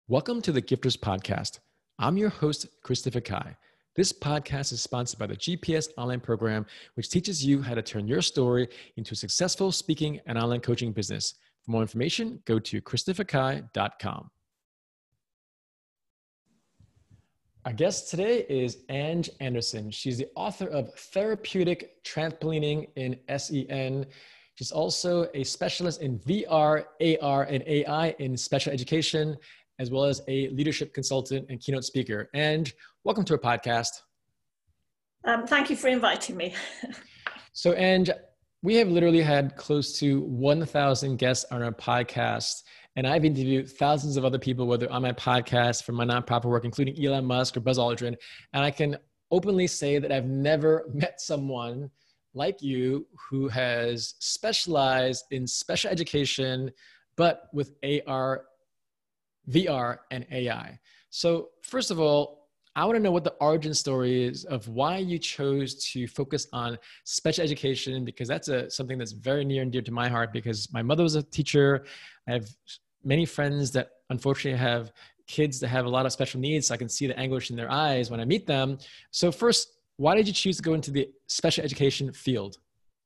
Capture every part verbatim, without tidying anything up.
Welcome to the Gifters Podcast. I'm your host, Christopher Kai. This podcast is sponsored by the G P S Online Program, which teaches you how to turn your story into a successful speaking and online coaching business. For more information, go to christopher kai dot com. Our guest today is Ange Anderson. She's the author of Therapeutic Trampolining in S E N. She's also a specialist in V R, A R, and A I in special education, as well as a leadership consultant and keynote speaker. And welcome to our podcast. Um, thank you for inviting me. So, and we have literally had close to one thousand guests on our podcast, and I've interviewed thousands of other people, whether on my podcast, for my nonprofit work, including Elon Musk or Buzz Aldrin. And I can openly say that I've never met someone like you who has specialized in special education, but with A R, V R, and A I. So first of all, I want to know what the origin story is of why you chose to focus on special education, because that's a, something that's very near and dear to my heart, because my mother was a teacher. I have many friends that unfortunately have kids that have a lot of special needs. So I can see the anguish in their eyes when I meet them. So first, why did you choose to go into the special education field?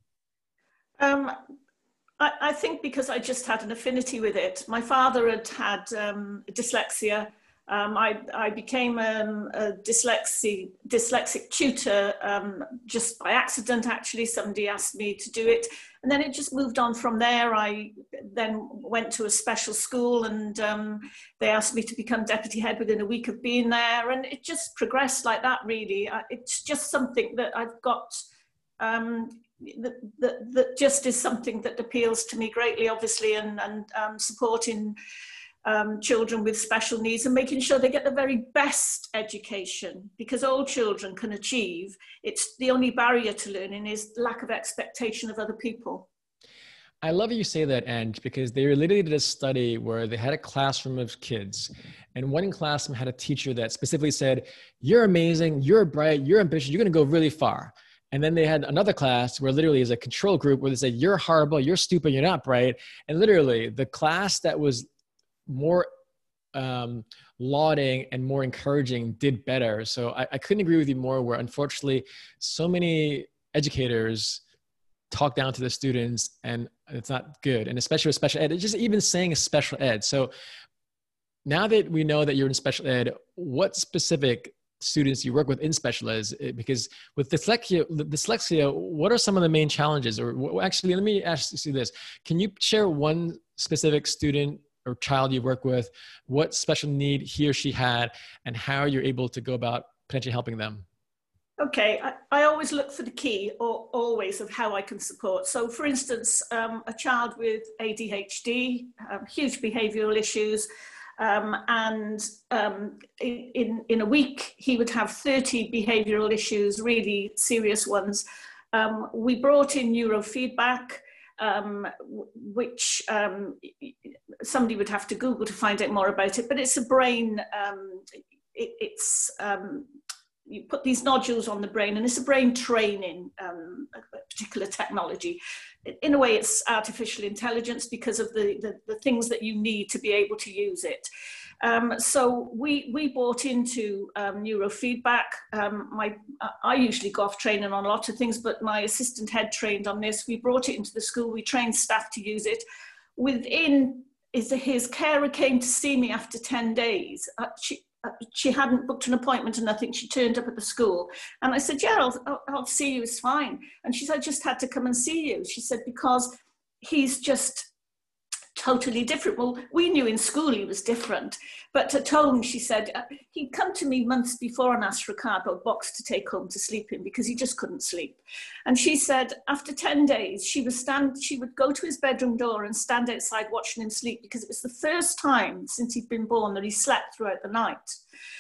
Um, I, I think because I just had an affinity with it. My father had had um, dyslexia. Um, I, I became um, a dyslexic, dyslexic tutor um, just by accident, actually. Somebody asked me to do it. And then it just moved on from there. I then went to a special school, and um, they asked me to become deputy head within a week of being there. And it just progressed like that, really. It's just something that I've got, um, that, that, that just is something that appeals to me greatly, obviously, and, and um, supporting Um, children with special needs and making sure they get the very best education, because all children can achieve. It's the only barrier to learning is lack of expectation of other people. I love you say that, Ange, because they literally did a study where they had a classroom of kids, and one classroom had a teacher that specifically said, "You're amazing, you're bright, you're ambitious, you're going to go really far." And then they had another class where literally is a control group where they said, "You're horrible, you're stupid, you're not bright." And literally the class that was more um, lauding and more encouraging did better. So I, I couldn't agree with you more, where unfortunately so many educators talk down to the students, and it's not good. And especially with special ed, it's just even saying special ed. So now that we know that you're in special ed, what specific students you work with in special ed? Because with dyslexia, dyslexia, what are some of the main challenges? Or actually, let me ask you this. Can you share one specific student or child you work with, what special need he or she had, and how you're able to go about potentially helping them? Okay, I, I always look for the key, or always, of how I can support. So for instance, um, a child with A D H D, um, huge behavioural issues, um, and um, in, in a week he would have thirty behavioural issues, really serious ones. Um, we brought in neurofeedback, Um, which um, somebody would have to Google to find out more about it, but it's a brain, um, it, it's, um, you put these nodules on the brain, and it's a brain training, um, a particular technology. In a way, it's artificial intelligence because of the, the, the things that you need to be able to use it. Um, so we, we bought into um, neurofeedback. Um, my, I usually go off training on a lot of things, but my assistant head trained on this. We brought it into the school. We trained staff to use it. Within, is his carer came to see me after ten days. Uh, she, uh, she hadn't booked an appointment or nothing. She turned up at the school. And I said, yeah, I'll, I'll, I'll see you, it's fine. And she said, I just had to come and see you. She said, because he's just totally different. Well, we knew in school he was different, but at home, she said, uh, he'd come to me months before and asked for a cardboard box to take home to sleep in because he just couldn't sleep. And she said after ten days, she would stand, she would go to his bedroom door and stand outside watching him sleep, because it was the first time since he'd been born that he slept throughout the night.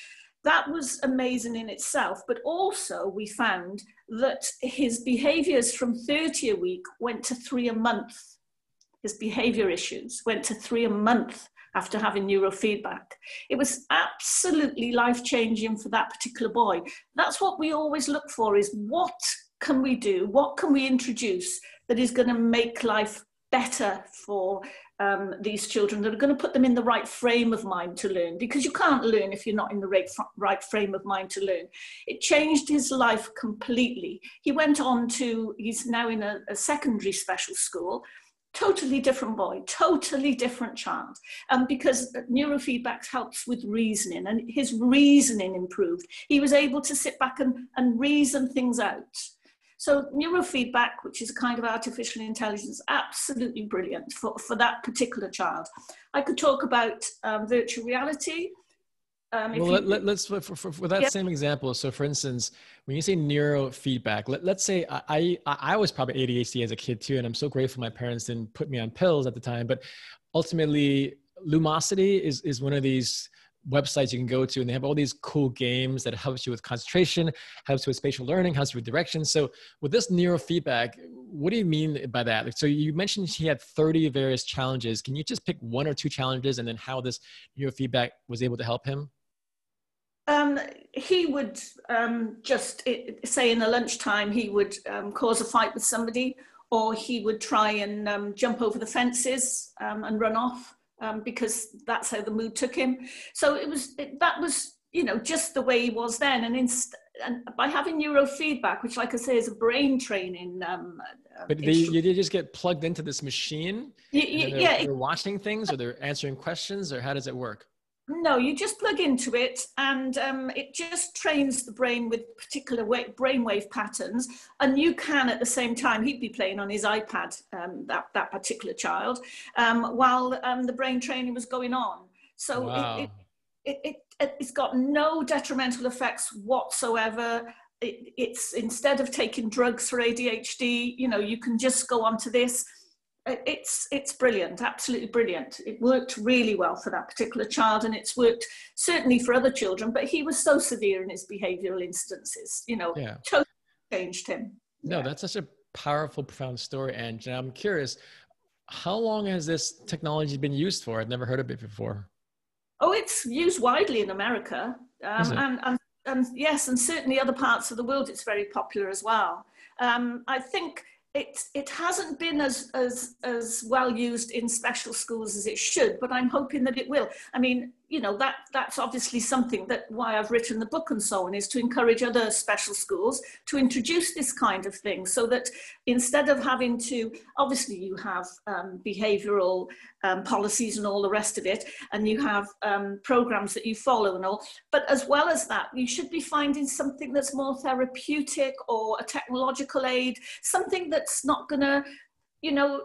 That was amazing in itself, but also we found that his behaviours from thirty a week went to three a month. His behavior issues went to three a month after having neurofeedback. It was absolutely life-changing for that particular boy. That's what we always look for, is what can we do? What can we introduce that is going to make life better for um, these children, that are going to put them in the right frame of mind to learn, because you can't learn if you're not in the right, right frame of mind to learn. It changed his life completely. He went on to, he's now in a, a secondary special school, totally different boy, totally different child, um, because neurofeedback helps with reasoning, and his reasoning improved. He was able to sit back and, and reason things out. So neurofeedback, which is a kind of artificial intelligence, absolutely brilliant for, for that particular child. I could talk about um, virtual reality. Um, well, let, let, let's, for, for, for that yeah. same example. So for instance, when you say neurofeedback, let, let's say I, I, I was probably A D H D as a kid too, and I'm so grateful my parents didn't put me on pills at the time, but ultimately Lumosity is, is one of these websites you can go to, and they have all these cool games that helps you with concentration, helps you with spatial learning, helps you with direction. So with this neurofeedback, what do you mean by that? Like, so you mentioned he had thirty various challenges. Can you just pick one or two challenges and then how this neurofeedback was able to help him? Um, he would um, just it, say in the lunchtime, he would um, cause a fight with somebody, or he would try and um, jump over the fences um, and run off um, because that's how the mood took him. So it was it, that was, you know, just the way he was then. And, inst- and by having neurofeedback, which, like I say, is a brain training. Um, but they, you just get plugged into this machine. Y- y- they're, yeah, they're watching things, or they're answering questions, or how does it work? No, you just plug into it, and um, it just trains the brain with particular wa- brainwave patterns. And you can, at the same time, he'd be playing on his iPad, um, that, that particular child, um, while um, the brain training was going on. So wow. it, it, it, it, it's got no detrimental effects whatsoever. It, it's instead of taking drugs for A D H D, you know, you can just go onto this. It's it's brilliant, absolutely brilliant. It worked really well for that particular child, and it's worked certainly for other children, but he was so severe in his behavioral instances, you know, yeah. totally changed him. No, yeah. That's such a powerful, profound story. And I'm curious, how long has this technology been used for? I've never heard of it before. Oh, it's used widely in America. Um, and, and, and yes, and certainly other parts of the world, it's very popular as well. Um, I think It, it hasn't been as, as, as well used in special schools as it should, but I'm hoping that it will. I mean, you know, that, that's obviously something that why I've written the book and so on, is to encourage other special schools to introduce this kind of thing, so that instead of having to, obviously you have um, behavioural um, policies and all the rest of it, and you have um, programs that you follow and all, but as well as that, you should be finding something that's more therapeutic or a technological aid, something that's not going to, you know,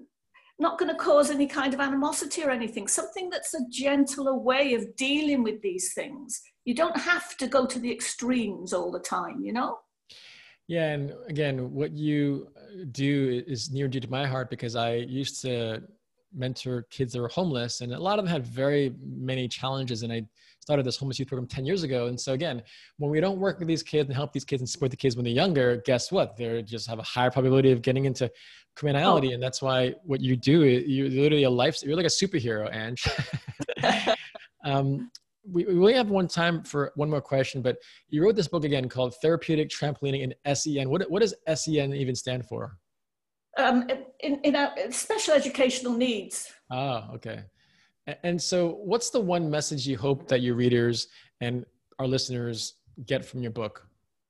not going to cause any kind of animosity or anything, something that's a gentler way of dealing with these things. You don't have to go to the extremes all the time, you know? Yeah, and again, what you do is near and dear to my heart, because I used to mentor kids that were homeless, and a lot of them had very many challenges, and I started this homeless youth program ten years ago. And so again, when we don't work with these kids and help these kids and support the kids when they're younger, guess what? They just have a higher probability of getting into criminality. Oh. And that's why what you do, you're literally a life, you're like a superhero, Ange. um, we, we only have one time for one more question, but you wrote this book again called Therapeutic Trampolining in S E N. What, what does S E N even stand for? Um, in, in our special educational needs. Oh, okay. And so what's the one message you hope that your readers and our listeners get from your book?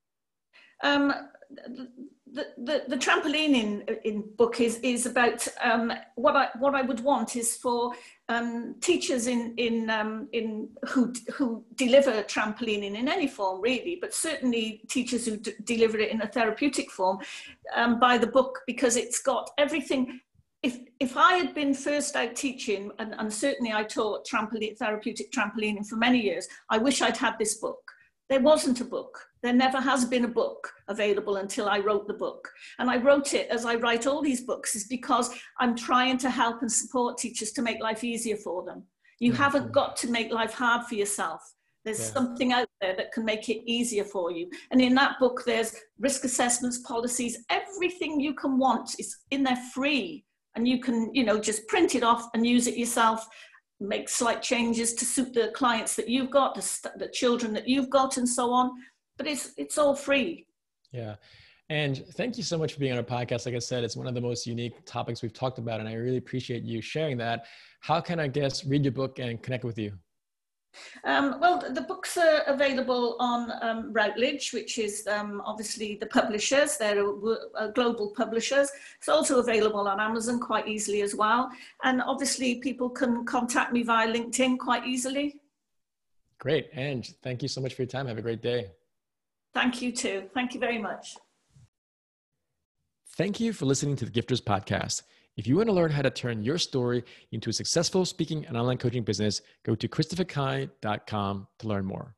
Um, the, the, the trampoline in, in book is, is about um, what I what I would want is for um, teachers in, in, um, in who, who deliver trampolining in any form really, but certainly teachers who d- deliver it in a therapeutic form, um, buy the book, because it's got everything. If if I had been first out teaching, and, and certainly I taught trampoline, therapeutic trampolining for many years, I wish I'd had this book. There wasn't a book. There never has been a book available until I wrote the book. And I wrote it, as I write all these books, is because I'm trying to help and support teachers to make life easier for them. You mm-hmm. haven't got to make life hard for yourself. There's yeah. something out there that can make it easier for you. And in that book, there's risk assessments, policies, everything you can want is in there free. And you can, you know, just print it off and use it yourself, make slight changes to suit the clients that you've got, the, st- the children that you've got, and so on. But it's it's all free. Yeah. And thank you so much for being on our podcast. Like I said, it's one of the most unique topics we've talked about, and I really appreciate you sharing that. How can our guests read your book and connect with you? Um, well, the books are available on um, Routledge, which is um, obviously the publishers. They're uh, global publishers. It's also available on Amazon quite easily as well. And obviously people can contact me via LinkedIn quite easily. Great. And thank you so much for your time. Have a great day. Thank you too. Thank you very much. Thank you for listening to the Gifters Podcast. If you want to learn how to turn your story into a successful speaking and online coaching business, go to christopher kai dot com to learn more.